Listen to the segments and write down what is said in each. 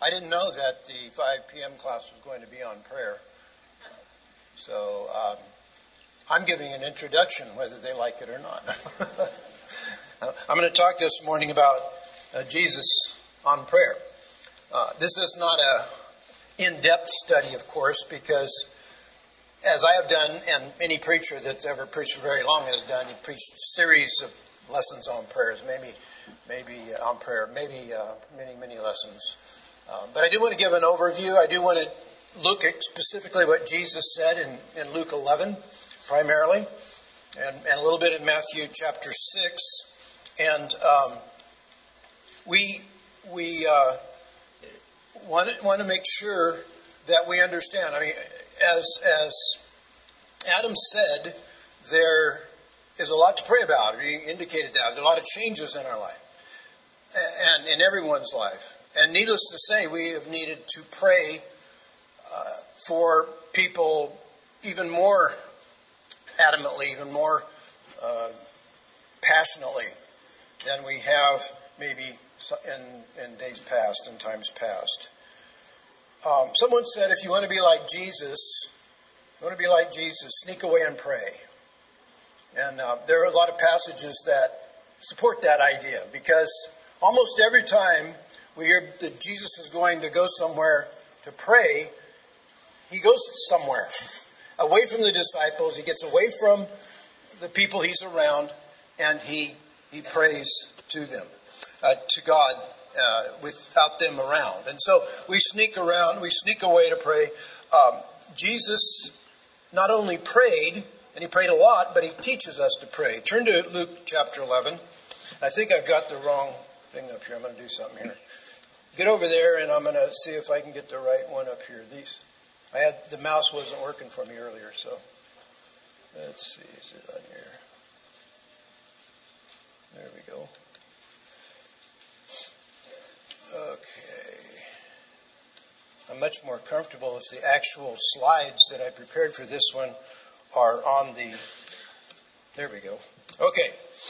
I didn't know that the 5 p.m. class was going to be on prayer. So I'm giving an introduction, whether they like it or not. I'm going to talk this morning about Jesus on prayer. This is not a in-depth study, of course, because as I have done, and any preacher that's ever preached for very long has done, he preached a series of lessons on prayers, maybe on prayer, many lessons. But I do want to give an overview. I do want to look at specifically what Jesus said in Luke 11, primarily, and a little bit in Matthew chapter 6. And we want to make sure that we understand. I mean, as Adam said, there is a lot to pray about. He indicated that. There's a lot of changes in our life and in everyone's life. And needless to say, we have needed to pray for people even more adamantly, even more passionately than we have maybe in days past and times past. Someone said, if you want to be like Jesus, sneak away and pray. And there are a lot of passages that support that idea, because almost every time we hear that Jesus is going to go somewhere to pray, he goes somewhere away from the disciples. He gets away from the people he's around, and he prays to them, to God, without them around. And so we sneak away to pray. Jesus not only prayed, and he prayed a lot, but he teaches us to pray. Turn to Luke chapter 11. I think I've got the wrong thing up here. I'm going to do something here. Get over there, and I'm going to see if I can get the right one up here. The mouse wasn't working for me earlier, so let's see. Is it on here? There we go. Okay. I'm much more comfortable if the actual slides that I prepared for this one are on the... There we go. Okay.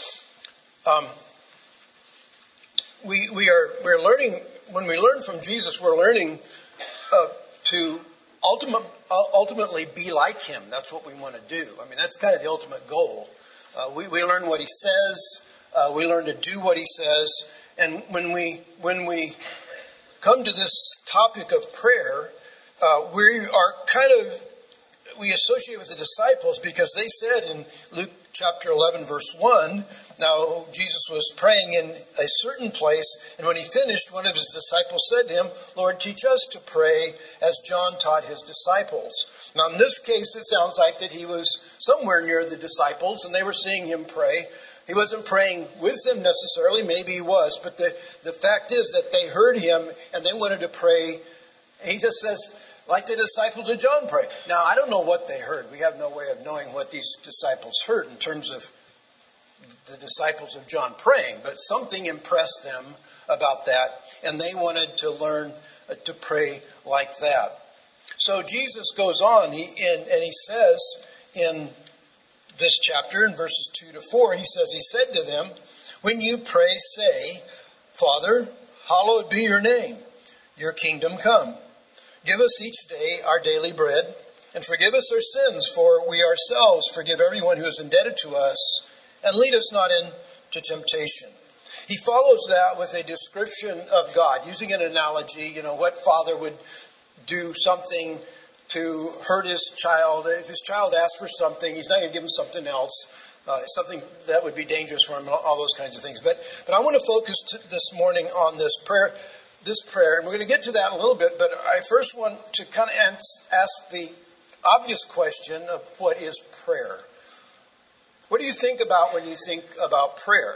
We're learning, when we learn from Jesus, we're learning to ultimately be like him. That's what we want to do. I mean, that's kind of the ultimate goal. We learn what he says. We learn to do what he says. And when we come to this topic of prayer, we associate with the disciples, because they said in Luke chapter 11, verse 1, now Jesus was praying in a certain place, and when he finished, one of his disciples said to him, Lord, teach us to pray as John taught his disciples. Now in this case, it sounds like that he was somewhere near the disciples, and they were seeing him pray. He wasn't praying with them necessarily, maybe he was, but the fact is that they heard him, and they wanted to pray. He just says, like the disciples of John pray. Now, I don't know what they heard. We have no way of knowing what these disciples heard in terms of the disciples of John praying, but something impressed them about that, and they wanted to learn to pray like that. So Jesus goes on, and he says in this chapter, in verses 2 to 4, he said to them, when you pray, say, Father, hallowed be your name. Your kingdom come. Give us each day our daily bread, and forgive us our sins, for we ourselves forgive everyone who is indebted to us, and lead us not into temptation. He follows that with a description of God, using an analogy, what father would do something to hurt his child. If his child asks for something, he's not going to give him something else, something that would be dangerous for him, all those kinds of things. But I want to focus this morning on this prayer, and we're going to get to that in a little bit, but I first want to kind of ask the obvious question of what is prayer? What do you think about when you think about prayer?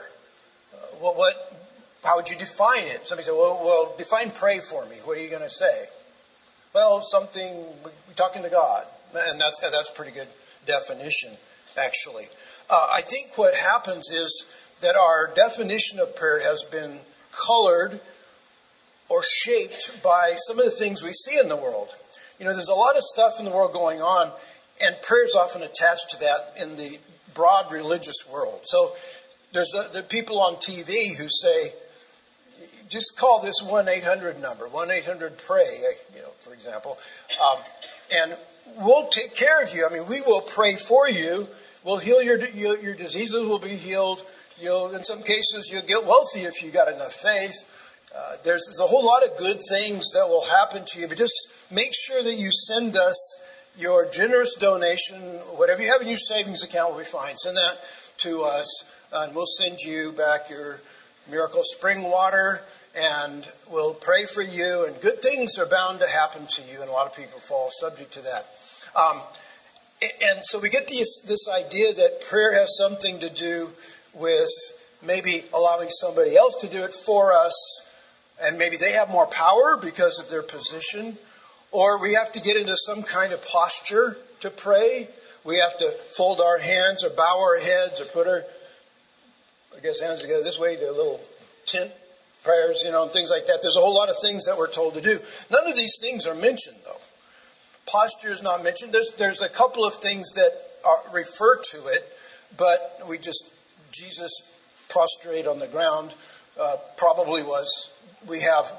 How would you define it? Somebody said, well, define pray for me. What are you going to say? Well, we're talking to God. And that's a pretty good definition, actually. I think what happens is that our definition of prayer has been colored or shaped by some of the things we see in the world. There's a lot of stuff in the world going on, and prayer is often attached to that in the broad religious world. So there's the people on TV who say, just call this 1-800 number, 1-800-PRAY, for example, and we'll take care of you. I mean, we will pray for you. We'll heal your diseases will be healed. In some cases, you'll get wealthy if you got enough faith. There's a whole lot of good things that will happen to you, but just make sure that you send us your generous donation. Whatever you have in your savings account will be fine. Send that to us, and we'll send you back your miracle spring water, and we'll pray for you, and good things are bound to happen to you, and a lot of people fall subject to that. And so we get this idea that prayer has something to do with maybe allowing somebody else to do it for us, and maybe they have more power because of their position, or we have to get into some kind of posture to pray. We have to fold our hands or bow our heads or put our, hands together this way, do a little tent prayers, and things like that. There's a whole lot of things that we're told to do. None of these things are mentioned, though. Posture is not mentioned. There's a couple of things that refer to it, but Jesus prostrate on the ground probably was. We have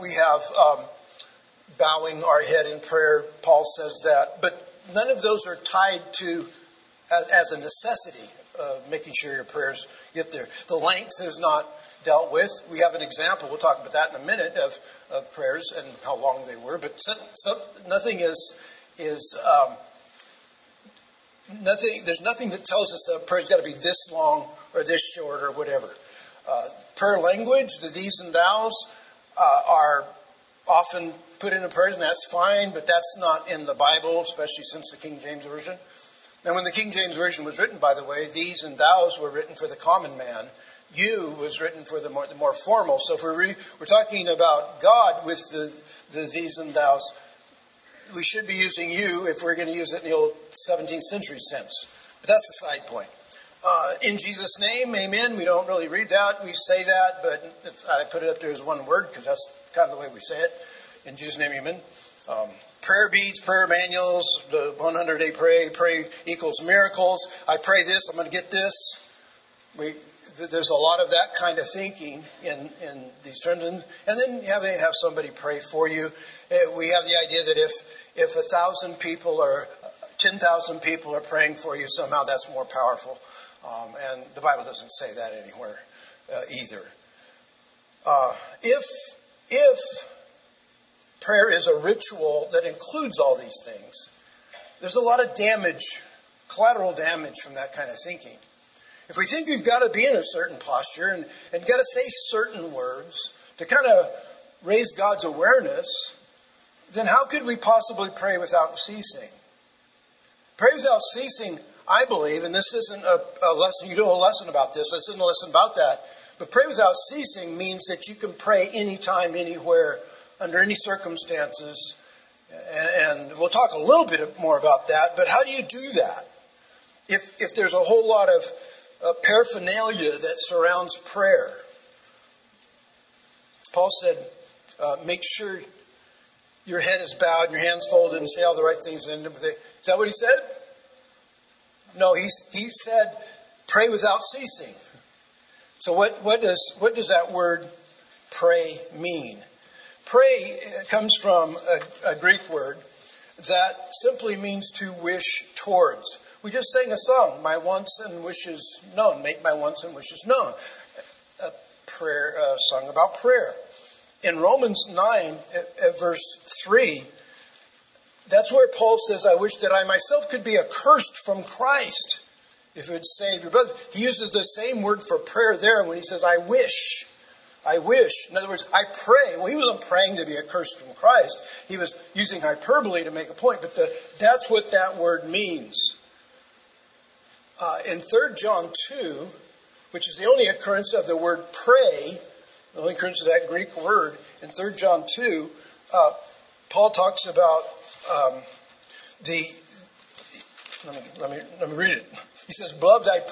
bowing our head in prayer. Paul says that, but none of those are tied to as a necessity of making sure your prayers get there. The length is not dealt with. We have an example. We'll talk about that in a minute of prayers and how long they were. But nothing nothing. There's nothing that tells us that prayer's got to be this long or this short or whatever. Prayer language, the these and thous, are often put into prayers, and that's fine, but that's not in the Bible, especially since the King James Version. And when the King James Version was written, by the way, these and thous were written for the common man. You was written for the more formal. So if we're talking about God with the these and thous, we should be using you if we're going to use it in the old 17th century sense. But that's a side point. In Jesus' name, amen. We don't really read that. We say that, but I put it up there as one word because that's kind of the way we say it. In Jesus' name, amen. Prayer beads, prayer manuals, the 100-day pray equals miracles. I pray this, I'm going to get this. There's a lot of that kind of thinking in these terms. And then have somebody pray for you. We have the idea that if 1,000 people or 10,000 people are praying for you, somehow that's more powerful. And the Bible doesn't say that anywhere either. If prayer is a ritual that includes all these things, there's a lot of damage, collateral damage from that kind of thinking. If we think we've got to be in a certain posture and got to say certain words to kind of raise God's awareness, then how could we possibly pray without ceasing? Pray without ceasing, I believe, and this isn't a lesson, you do a lesson about this isn't a lesson about that, but pray without ceasing means that you can pray anytime, anywhere, under any circumstances. And we'll talk a little bit more about that, but how do you do that? If there's a whole lot of paraphernalia that surrounds prayer. Paul said, make sure your head is bowed and your hands folded and say all the right things. Is that what he said? No, he said, pray without ceasing. So what does that word pray mean? Pray comes from a Greek word that simply means to wish towards. We just sang a song, my wants and wishes known. Make my wants and wishes known. A song about prayer. In Romans 9, at verse 3, that's where Paul says, I wish that I myself could be accursed from Christ if it would save your brother. He uses the same word for prayer there when he says, I wish. I wish. In other words, I pray. Well, he wasn't praying to be accursed from Christ. He was using hyperbole to make a point. But that's what that word means. In 3 John 2, which is the only occurrence of the word pray, the only occurrence of that Greek word, in 3 John 2, Paul talks about let me read it. He says, beloved, I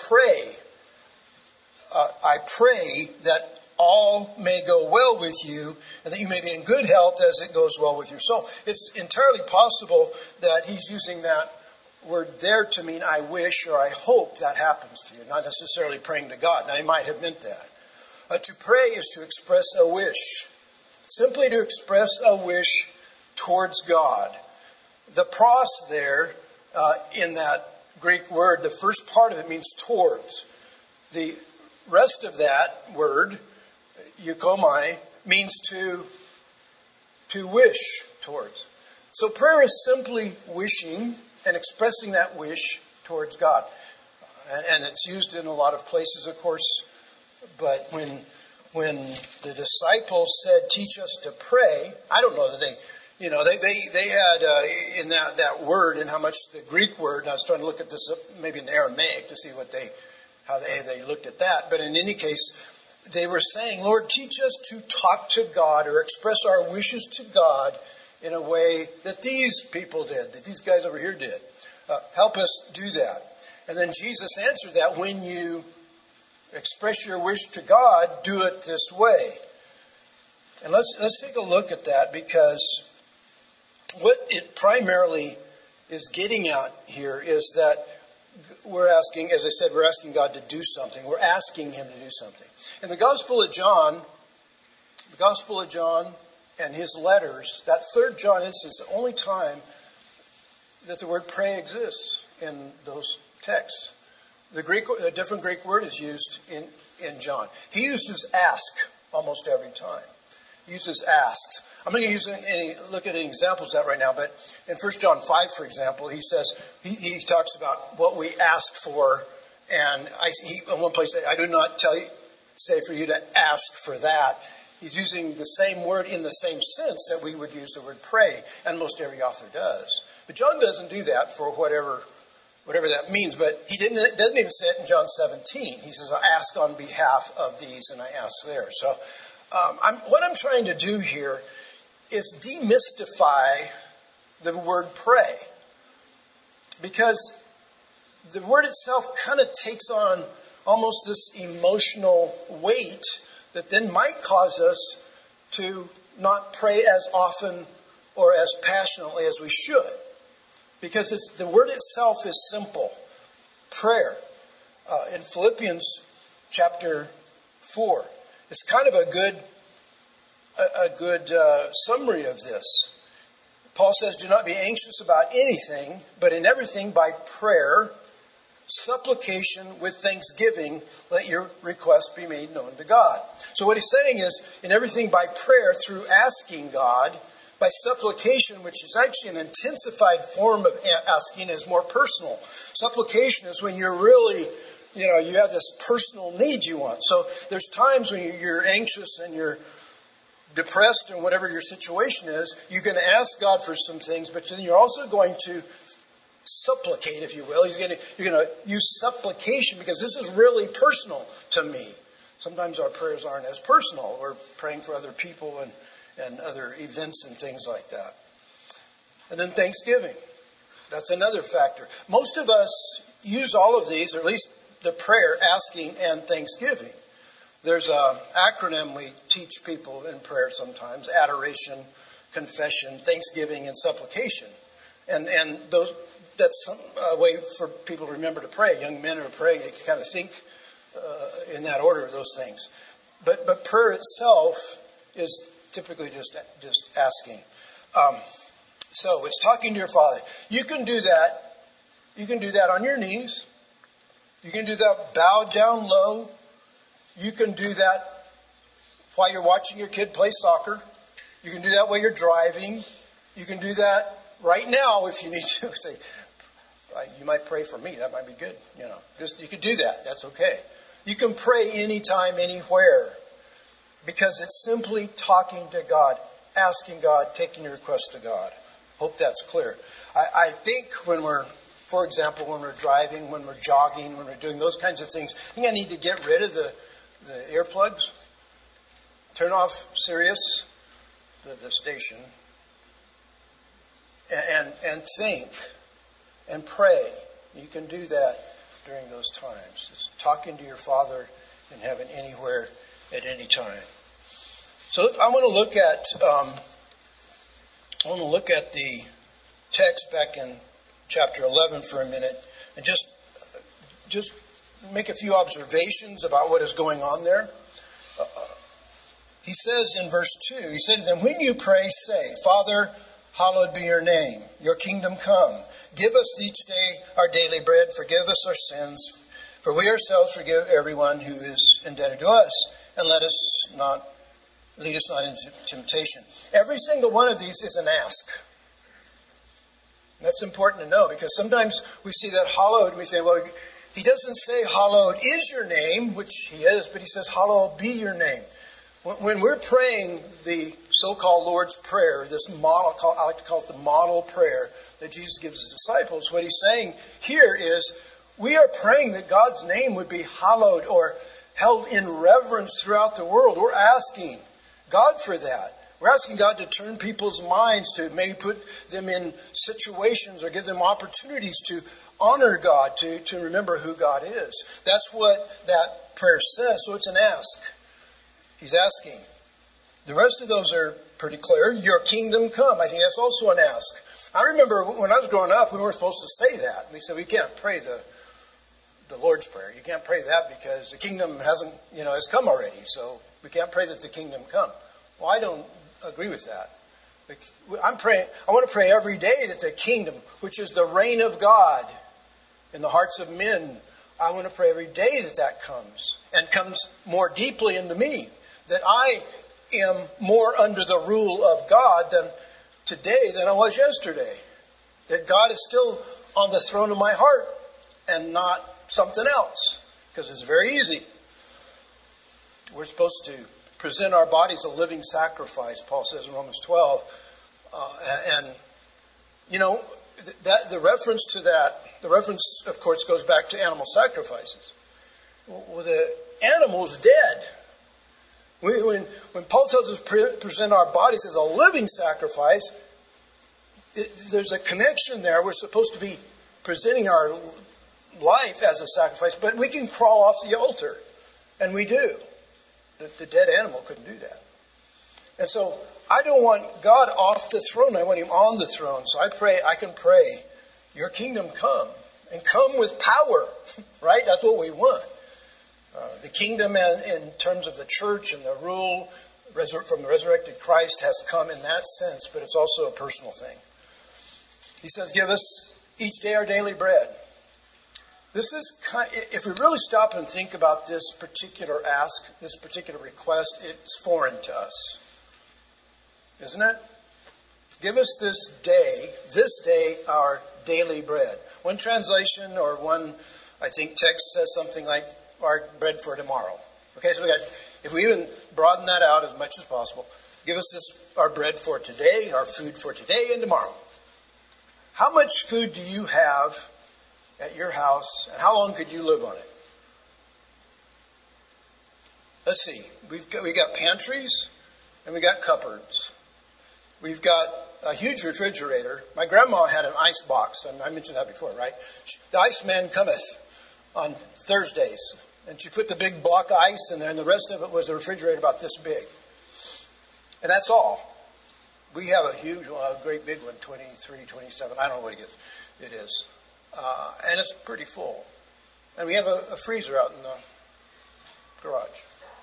pray that all may go well with you, and that you may be in good health as it goes well with your soul. It's entirely possible that he's using that word there to mean I wish or I hope that happens to you, not necessarily praying to God. Now, he might have meant that. To pray is to express a wish. simply to express a wish towards God. The pros there, in that Greek word, the first part of it means towards. The rest of that word, eukomai, means to wish towards. So prayer is simply wishing and expressing that wish towards God. And it's used in a lot of places, of course. But when the disciples said, "Teach us to pray," I don't know that they had in that word and how much the Greek word. And I was trying to look at this maybe in the Aramaic to see how they looked at that. But in any case, they were saying, "Lord, teach us to talk to God or express our wishes to God in a way that these people did, that these guys over here did. Help us do that." And then Jesus answered that, when you express your wish to God, do it this way. And let's take a look at that, because what it primarily is getting at here is that we're asking, as I said, we're asking God to do something. We're asking Him to do something. In the Gospel of John and his letters, that 3rd John instance, the only time that the word pray exists in those texts. A different Greek word is used in John. He uses ask almost every time. He uses asks. I'm going to look at any examples of that right now, but in 1 John 5, for example, he says, he talks about what we ask for, and in one place, I do not say for you to ask for that. He's using the same word in the same sense that we would use the word pray, and most every author does. But John doesn't do that for whatever that means, but he doesn't even say it in John 17. He says, "I ask on behalf of these," and I ask there. So what I'm trying to do here is demystify the word pray, because the word itself kind of takes on almost this emotional weight that then might cause us to not pray as often or as passionately as we should. Because the word itself is simple. Prayer. In Philippians chapter 4, it's kind of a good summary of this. Paul says, "Do not be anxious about anything, but in everything by prayer, supplication with thanksgiving, let your requests be made known to God." So what he's saying is, in everything by prayer, through asking God, by supplication, which is actually an intensified form of asking, is more personal. Supplication is when you're really, you have this personal need you want. So there's times when you're anxious and you're depressed and whatever your situation is, you're going to ask God for some things, but then you're also going to supplicate, if you will. You're going to use supplication because this is really personal to me. Sometimes our prayers aren't as personal. We're praying for other people and other events and things like that. And then thanksgiving. That's another factor. Most of us use all of these, or at least the prayer, asking, and thanksgiving. There's an acronym we teach people in prayer sometimes: adoration, confession, thanksgiving, and supplication. And that's a way for people to remember to pray. Young men are praying, they kind of think in that order of those things. But prayer itself is typically just asking. So it's talking to your Father. You can do that. You can do that on your knees. You can do that bowed down low. You can do that while you're watching your kid play soccer. You can do that while you're driving. You can do that right now if you need to. Say, you might pray for me. That might be good. You can do that. That's okay. You can pray anytime, anywhere. Because it's simply talking to God, asking God, taking your request to God. Hope that's clear. I think when we're driving, when we're jogging, when we're doing those kinds of things, I think I need to get rid of the earplugs, turn off Sirius, the station, and think and pray. You can do that during those times. It's talking to your Father in heaven anywhere at any time. So I want to look at the text back in chapter 11 for a minute and just make a few observations about what is going on there. He says in verse 2, he said to them, when you pray, say, Father, hallowed be your name. Your kingdom come. Give us each day our daily bread. Forgive us our sins. For we ourselves forgive everyone who is indebted to us. And lead us not into temptation. Every single one of these is an ask. That's important to know, because sometimes we see that hallowed and we say, well, he doesn't say hallowed is your name, which he is, but he says hallowed be your name. When we're praying the so-called Lord's Prayer, this model, I like to call it the model prayer that Jesus gives his disciples, what he's saying here is we are praying that God's name would be hallowed or held in reverence throughout the world. We're asking God for that. We're asking God to turn people's minds to maybe put them in situations or give them opportunities to honor God, to remember who God is. That's what that prayer says. So it's an ask. He's asking. The rest of those are pretty clear. Your kingdom come. I think that's also an ask. I remember when I was growing up, we weren't supposed to say that. We said we can't pray the Lord's Prayer. You can't pray that because the kingdom has come already. So we can't pray that the kingdom come. Well, I don't agree with that. I'm praying. I want to pray every day that the kingdom, which is the reign of God in the hearts of men, I want to pray every day that that comes and comes more deeply into me. That I am more under the rule of God today than I was yesterday. That God is still on the throne of my heart and not something else. Because it's very easy. We're supposed to present our bodies a living sacrifice, Paul says in Romans 12. The reference to that, the reference, of course, goes back to animal sacrifices. Well, the animal's dead. When Paul tells us present our bodies as a living sacrifice, there's a connection there. We're supposed to be presenting our life as a sacrifice, but we can crawl off the altar, and we do. The dead animal couldn't do that. And so I don't want God off the throne. I want him on the throne. So I can pray, your kingdom come, and come with power, right? That's what we want. The kingdom in terms of the church and the rule from the resurrected Christ has come in that sense, but it's also a personal thing. He says, give us each day our daily bread. This is if we really stop and think about this particular ask, this particular request, it's foreign to us. Isn't it? Give us this day, our daily bread. One translation or one, I think, text says something like, our bread for tomorrow. Okay, so if we even broaden that out as much as possible, give us our bread for today, our food for today and tomorrow. How much food do you have at your house, and how long could you live on it? Let's see. We got pantries, and we got cupboards. We've got a huge refrigerator. My grandma had an ice box, and I mentioned that before, right? The Iceman cometh on Thursdays, and she put the big block of ice in there, and the rest of it was a refrigerator about this big. And that's all. We have a great big one, 23, 27, I don't know what it is. And it's pretty full. And we have a freezer out in the garage.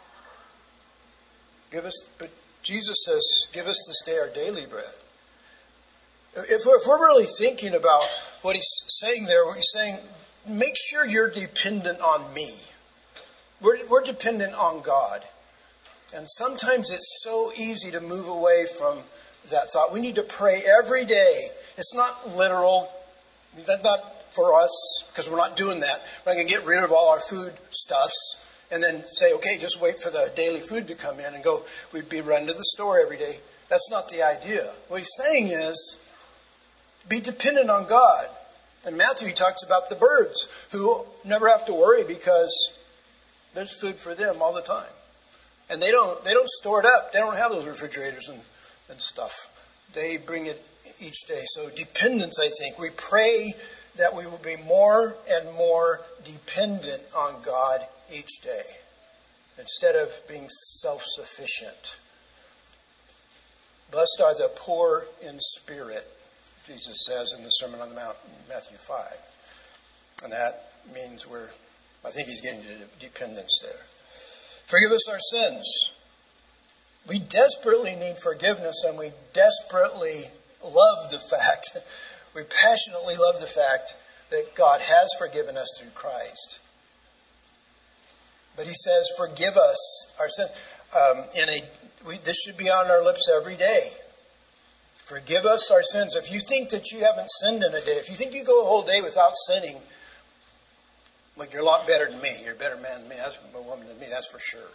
But Jesus says, give us this day our daily bread. If we're really thinking about what he's saying there, what he's saying, make sure you're dependent on me. We're dependent on God. And sometimes it's so easy to move away from that thought. We need to pray every day. It's not literal. That's not for us, because we're not doing that. We're not going to get rid of all our food stuffs and then say, okay, just wait for the daily food to come in and go, we'd be running to the store every day. That's not the idea. What he's saying is, be dependent on God. In Matthew, he talks about the birds who never have to worry because there's food for them all the time. And they don't store it up. They don't have those refrigerators and stuff. They bring it each day. So dependence, I think. We pray that we will be more and more dependent on God each day instead of being self-sufficient. Blessed are the poor in spirit, Jesus says in the Sermon on the Mount, Matthew 5. And that means I think he's getting to dependence there. Forgive us our sins. We desperately need forgiveness, and we desperately love the fact, we passionately love the fact that God has forgiven us through Christ. But he says, forgive us our sin. This should be on our lips every day. Forgive us our sins. If you think that you haven't sinned in a day, if you think you go a whole day without sinning, well, you're a lot better than me. You're a better man than me. That's a woman than me, that's for sure.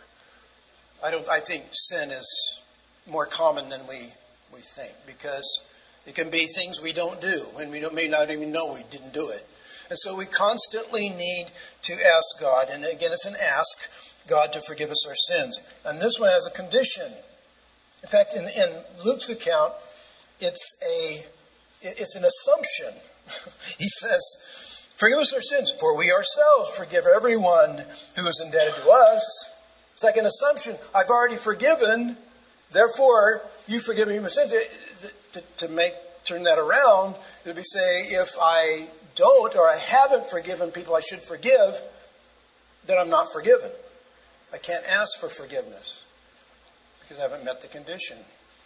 I think sin is more common than we think, because it can be things we don't do, and we may not even know we didn't do it. And so we constantly need to ask God, and again, it's an ask, God to forgive us our sins. And this one has a condition. In fact, in Luke's account, it's an assumption. He says, forgive us our sins, for we ourselves forgive everyone who is indebted to us. It's like an assumption. I've already forgiven, therefore you forgive me my sins. To turn that around, it would be say, if I don't or I haven't forgiven people I should forgive, then I'm not forgiven. I can't ask for forgiveness because I haven't met the condition.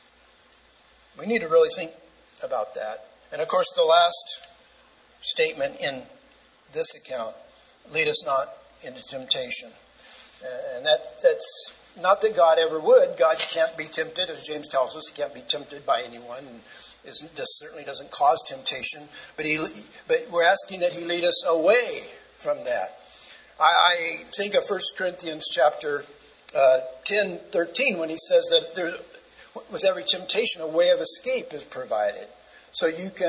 We need to really think about that. And of course, the last statement in this account, lead us not into temptation. And that's not that God ever would. God can't be tempted, as James tells us. He can't be tempted by anyone, and certainly doesn't cause temptation. But we're asking that he lead us away from that. I think of 1 Corinthians chapter 10:13 when he says that with every temptation a way of escape is provided. So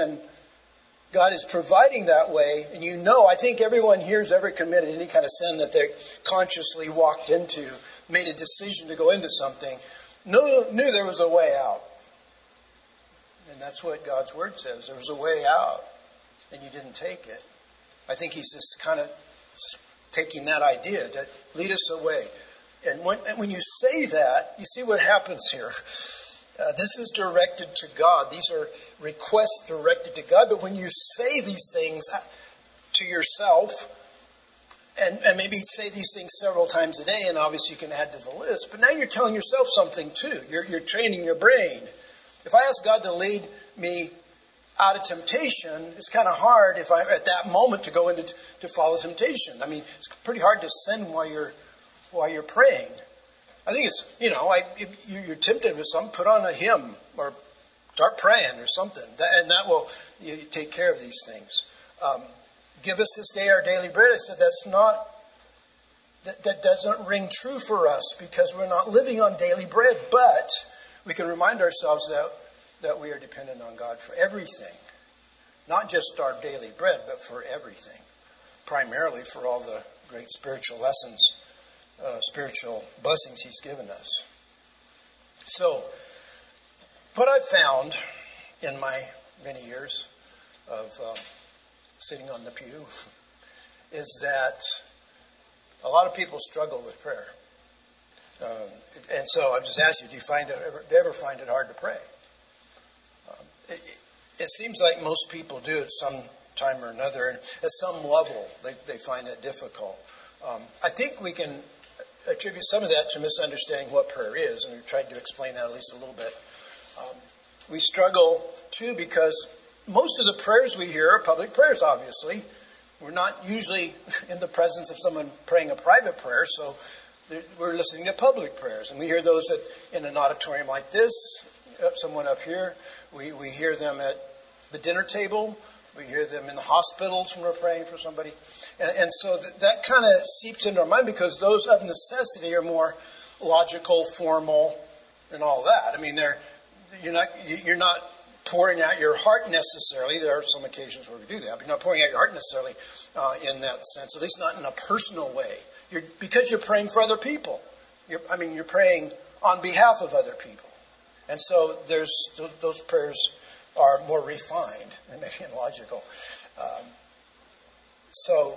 God is providing that way, and I think everyone here has ever committed any kind of sin that they consciously walked into, made a decision to go into something, knew there was a way out. And that's what God's word says. There was a way out, and you didn't take it. I think he's just kind of taking that idea, that lead us away. And when you say that, you see what happens here. This is directed to God. These are requests directed to God. But when you say these things to yourself, and maybe say these things several times a day, and obviously you can add to the list, but now you're telling yourself something too. You're training your brain. If I ask God to lead me out of temptation, it's kind of hard if I'm at that moment to go into to follow temptation. I mean, it's pretty hard to sin while you're praying. I think it's, if you're tempted with something, put on a hymn or start praying or something. And that will take care of these things. Give us this day our daily bread. I said that doesn't ring true for us because we're not living on daily bread. But we can remind ourselves that we are dependent on God for everything. Not just our daily bread, but for everything. Primarily for all the great spiritual lessons, spiritual blessings he's given us. So, what I've found in my many years of sitting on the pew is that a lot of people struggle with prayer. And so I just asked you, do you ever find it hard to pray? It seems like most people do at some time or another, and at some level they find it difficult. I think we can attribute some of that to misunderstanding what prayer is, and we've tried to explain that at least a little bit. We struggle too because most of the prayers we hear are public prayers, obviously. We're not usually in the presence of someone praying a private prayer, so we're listening to public prayers. And we hear those in an auditorium like this, someone up here. We hear them at the dinner table. We hear them in the hospitals when we're praying for somebody. And so that kind of seeps into our mind because those of necessity are more logical, formal, and all that. I mean, you're not pouring out your heart necessarily. There are some occasions where we do that, but you're not pouring out your heart necessarily in that sense, at least not in a personal way. Because you're praying for other people. You're praying on behalf of other people. And so those prayers are more refined and maybe logical. So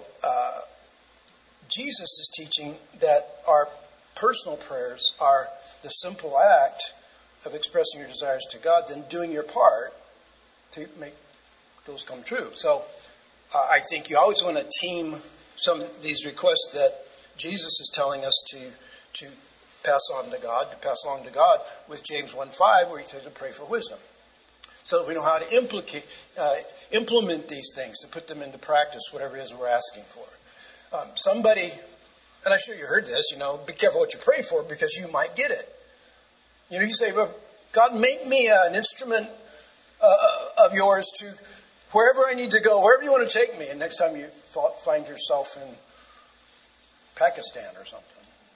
Jesus is teaching that our personal prayers are the simple act of expressing your desires to God, then doing your part to make those come true. So I think you always want to team some of these requests that Jesus is telling us to pass on to God, to pass along to God with James 1:5, where he says to pray for wisdom. So that we know how to implement these things, to put them into practice, whatever it is we're asking for. Somebody, and I'm sure you heard this, be careful what you pray for because you might get it. You say, well, God, make me an instrument of yours to wherever I need to go, wherever you want to take me. And next time you find yourself in Pakistan or something.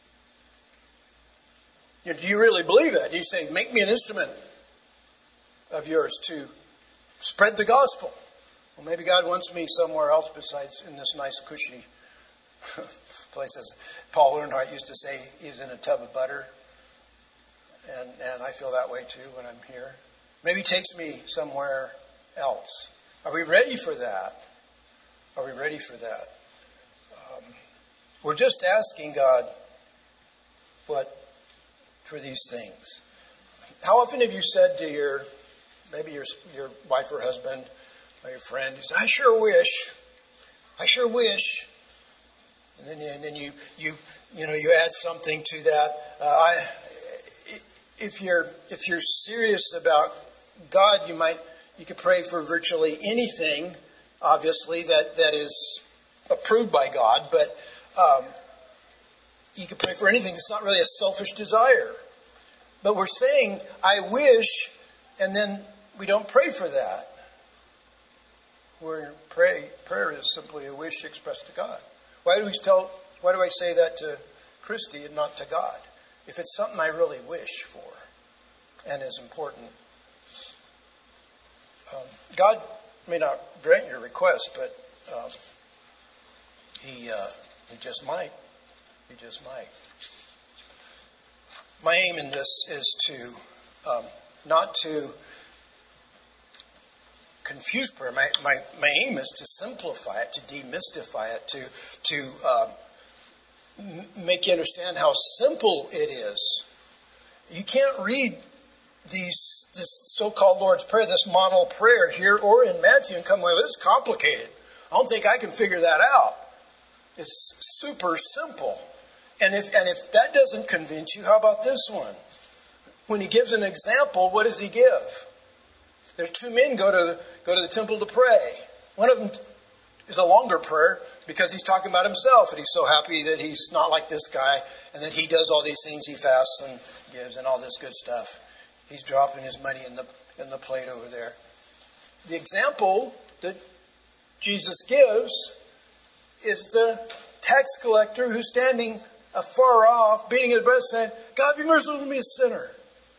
Do you really believe that? You say, make me an instrument of yours to spread the gospel. Well, maybe God wants me somewhere else besides in this nice, cushy place. As Paul Earnhardt used to say, he's in a tub of butter. And I feel that way too when I'm here. Maybe he takes me somewhere else. Are we ready for that? Are we ready for that? We're just asking God for these things. How often have you said to maybe your wife or husband or your friend, you say, I sure wish. And then you add something to that. If you're serious about God, you could pray for virtually anything, obviously, that is approved by God, but you could pray for anything. It's not really a selfish desire. But we're saying, I wish, and then we don't pray for that. Prayer is simply a wish expressed to God. Why do I say that to Christy and not to God? If it's something I really wish for and is important. God may not grant your request, but he just might. He just might. My aim in this is to not to confuse prayer. My aim is to simplify it, to demystify it, to make you understand how simple it is. You can't read this so-called Lord's Prayer, this model prayer here or in Matthew and come away with, it's complicated. I don't think I can figure that out. It's super simple. And if that doesn't convince you, how about this one? When he gives an example, what does he give? There's two men go to the temple to pray. One of them is a longer prayer because he's talking about himself and he's so happy that he's not like this guy and that he does all these things, he fasts and gives and all this good stuff. He's dropping his money in the plate over there. The example that Jesus gives is the tax collector who's standing afar off, beating his breast, saying, God, be merciful to me, a sinner.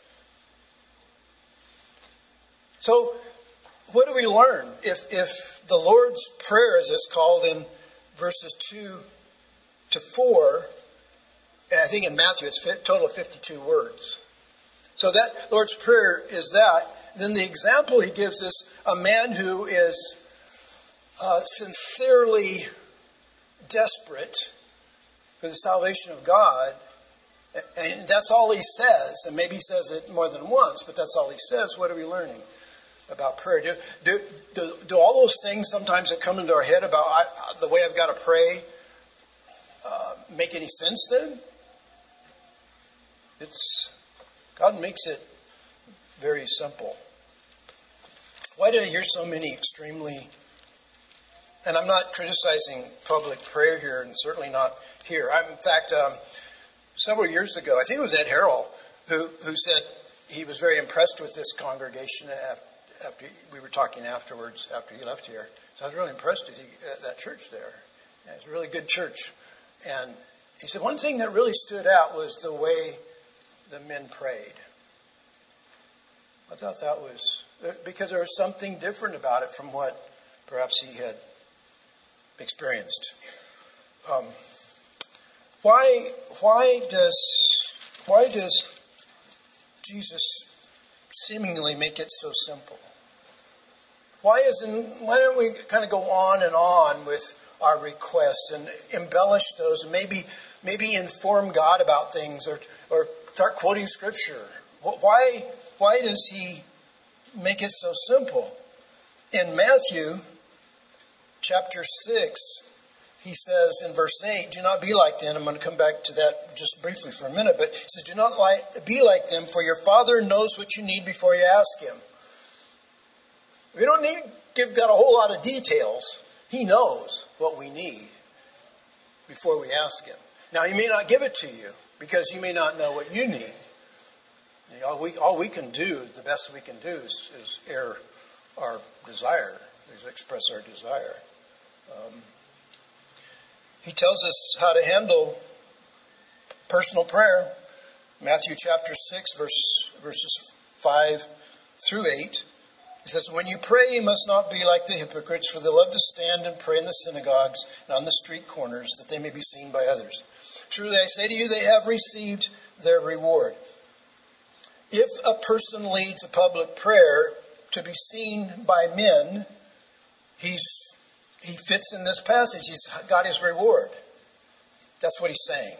So, what do we learn? If the Lord's Prayer, as it's called in verses 2 to 4, and I think in Matthew it's a total of 52 words. So that Lord's Prayer is that. Then the example he gives us, a man who is sincerely desperate for the salvation of God, and that's all he says. And maybe he says it more than once, but that's all he says. What are we learning about prayer? Do all those things sometimes that come into our head about the way I've got to pray make any sense then? God makes it very simple. Why did I hear so many extremely, and I'm not criticizing public prayer here, and certainly not here. In fact, several years ago, I think it was Ed Harrell who said he was very impressed with this congregation after we were talking afterwards, after he left here. So I was really impressed at that church there. Yeah, it's a really good church. And he said one thing that really stood out was the way the men prayed. I thought that was, because there was something different about it from what perhaps he had experienced. Why does Jesus seemingly make it so simple? Why don't we kind of go on and on with our requests and embellish those and maybe inform God about things or start quoting scripture? Why does he make it so simple? In Matthew chapter 6, he says in verse 8, do not be like them. I'm going to come back to that just briefly for a minute. But he says, do not be like them, for your Father knows what you need before you ask him. We don't need to give God a whole lot of details. He knows what we need before we ask him. Now, he may not give it to you because you may not know what you need. All we can do, the best we can do is air our desire, is express our desire. He tells us how to handle personal prayer. Matthew chapter 6, verses 5 through 8. He says, when you pray, you must not be like the hypocrites, for they love to stand and pray in the synagogues and on the street corners, that they may be seen by others. Truly, I say to you, they have received their reward. If a person leads a public prayer to be seen by men, he fits in this passage. He's got his reward. That's what he's saying.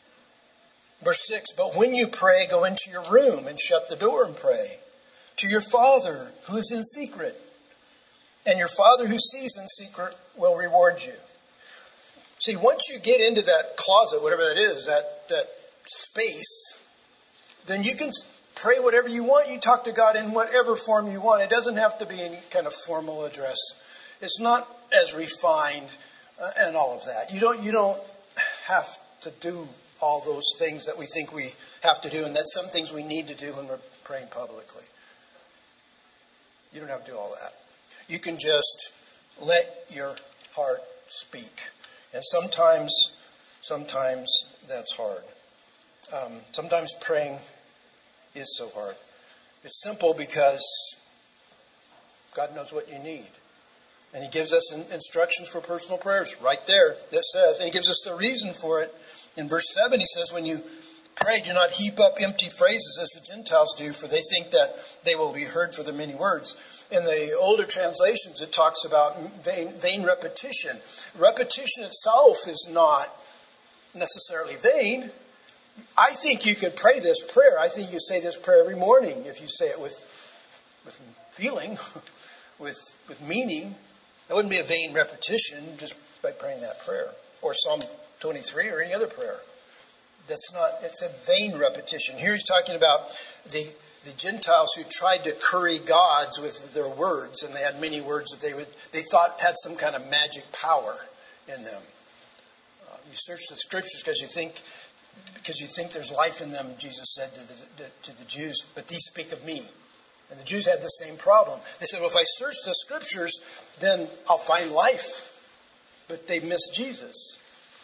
Verse 6, but when you pray, go into your room and shut the door and pray to your Father who is in secret. And your Father who sees in secret will reward you. See, once you get into that closet, whatever that is, that space, then you can pray whatever you want. You talk to God in whatever form you want. It doesn't have to be any kind of formal address. It's not as refined and all of that. You don't have to do all those things that we think we have to do, and that's some things we need to do when we're praying publicly. You don't have to do all that. You can just let your heart speak. And sometimes that's hard. Sometimes praying is so hard. It's simple because God knows what you need. And he gives us instructions for personal prayers right there that says, and he gives us the reason for it. In verse 7, he says, when you pray, do not heap up empty phrases as the Gentiles do, for they think that they will be heard for their many words. In the older translations, it talks about vain repetition. Repetition itself is not necessarily vain. I think you could pray this prayer. I think you say this prayer every morning if you say it with feeling, with meaning. That wouldn't be a vain repetition just by praying that prayer. Or Psalm 23 or any other prayer. It's a vain repetition. Here he's talking about the Gentiles who tried to curry gods with their words, and they had many words that they thought had some kind of magic power in them. You search the scriptures because you think there's life in them, Jesus said to the Jews, but these speak of me. And the Jews had the same problem. They said, well, if I search the scriptures, then I'll find life. But they missed Jesus.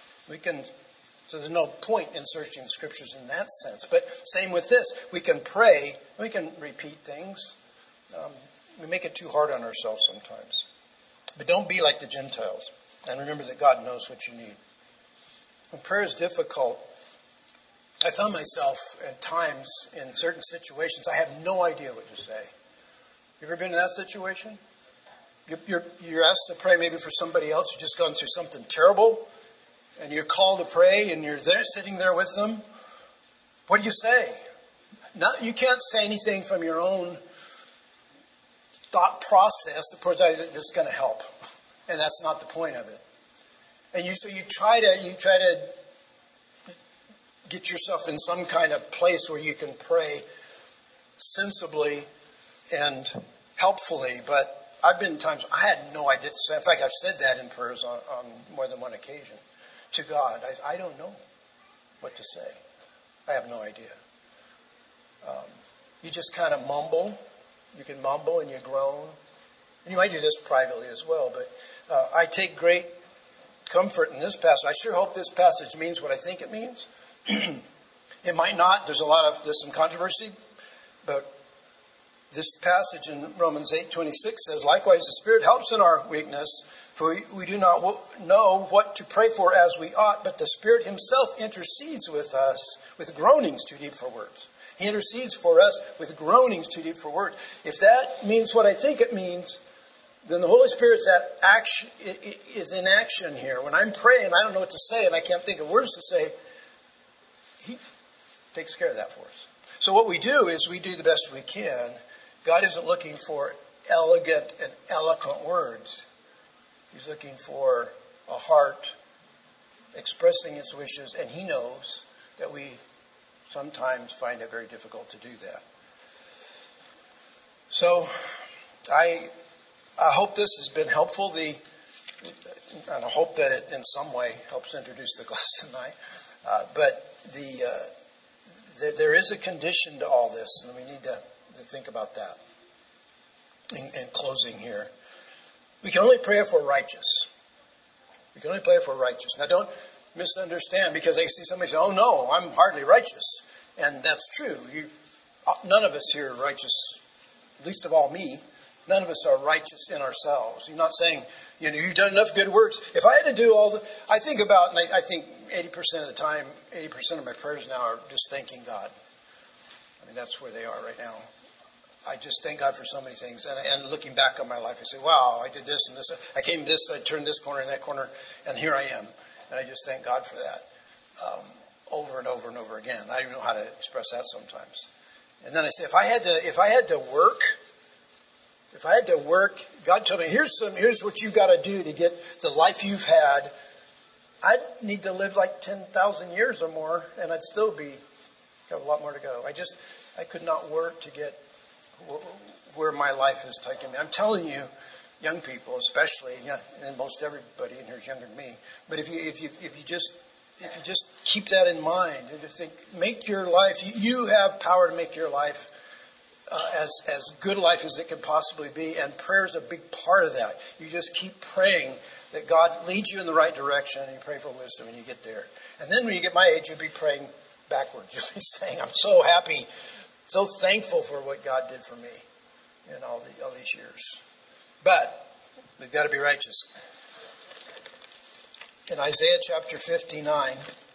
So there's no point in searching the scriptures in that sense. But same with this. We can pray. We can repeat things. We make it too hard on ourselves sometimes. But don't be like the Gentiles. And remember that God knows what you need. When prayer is difficult, I found myself at times in certain situations, I have no idea what to say. You ever been in that situation? You're asked to pray maybe for somebody else who's just gone through something terrible, and you're called to pray, and you're there, sitting there with them. What do you say? You can't say anything from your own thought process that's going to help, and that's not the point of it. And you try to get yourself in some kind of place where you can pray sensibly and helpfully. But I've been times I had no idea to say. In fact, I've said that in prayers on more than one occasion to God. I don't know what to say. I have no idea. You just kind of mumble. You can mumble and you groan. And you might do this privately as well. But I take great comfort in this passage. I sure hope this passage means what I think it means. It might not. There's some controversy, but this passage in Romans 8:26 says, likewise the Spirit helps in our weakness, for we do not know what to pray for as we ought, but the Spirit himself intercedes with us with groanings too deep for words. He intercedes for us with groanings too deep for words. If that means what I think it means, then the Holy Spirit's is in action here. When I'm praying, I don't know what to say, and I can't think of words to say. He takes care of that for us. So what we do is we do the best we can. God isn't looking for elegant and eloquent words. He's looking for a heart expressing its wishes, and he knows that we sometimes find it very difficult to do that. So I hope this has been helpful. And I hope that it in some way helps introduce the class tonight. But there is a condition to all this, and we need to think about that. In closing here, we can only pray if we're righteous. We can only pray if we're righteous. Now, don't misunderstand, because I see somebody say, "Oh no, I'm hardly righteous," and that's true. None of us here are righteous, least of all me. None of us are righteous in ourselves. You're not saying, you've done enough good works. If I had to do I think 80% of the time, 80% of my prayers now are just thanking God. I mean, that's where they are right now. I just thank God for so many things. And looking back on my life, I say, wow, I did this and this. I came this, I turned this corner and that corner, and here I am. And I just thank God for that over and over and over again. I don't even know how to express that sometimes. And then I say, if I had to work, God told me, here's what you got to do to get the life you've had. I'd need to live like 10,000 years or more, and I'd still have a lot more to go. I could not work to get where my life has taken me. I'm telling you, young people especially, and most everybody in here is younger than me, but if you just keep that in mind and just think, make your life, you have power to make your life as good a life as it can possibly be, and prayer is a big part of that. You just keep praying that God leads you in the right direction, and you pray for wisdom, and you get there. And then when you get my age, you'll be praying backwards. You'll be saying, I'm so happy, so thankful for what God did for me in all these years. But we've got to be righteous. In Isaiah chapter 59,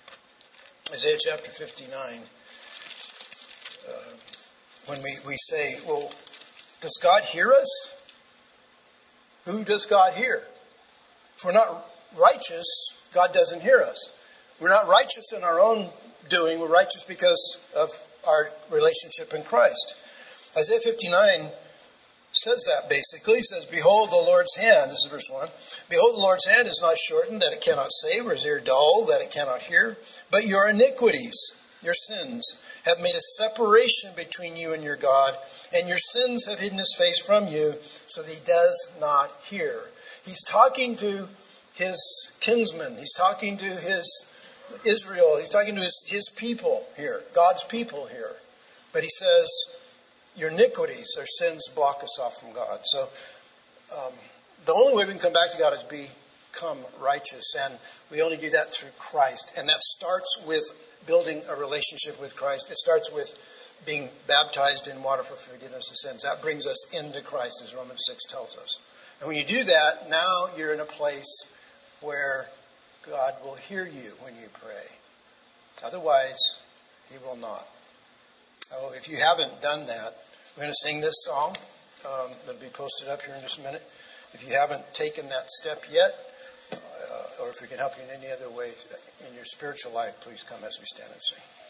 when we say, well, does God hear us? Who does God hear? If we're not righteous, God doesn't hear us. We're not righteous in our own doing. We're righteous because of our relationship in Christ. Isaiah 59 says that basically. It says, behold the Lord's hand. This is verse 1. Behold, the Lord's hand is not shortened that it cannot save, or his ear dull that it cannot hear. But your iniquities, your sins, have made a separation between you and your God, and your sins have hidden his face from you, so that he does not hear. He's talking to his kinsmen. He's talking to his Israel. He's talking to his people here, God's people here. But he says, your iniquities or sins block us off from God. So the only way we can come back to God is become righteous. And we only do that through Christ. And that starts with building a relationship with Christ. It starts with being baptized in water for forgiveness of sins. That brings us into Christ, as Romans 6 tells us. And when you do that, now you're in a place where God will hear you when you pray. Otherwise, he will not. Oh, if you haven't done that, we're going to sing this song. It'll be posted up here in just a minute. If you haven't taken that step yet, or if we can help you in any other way in your spiritual life, please come as we stand and sing.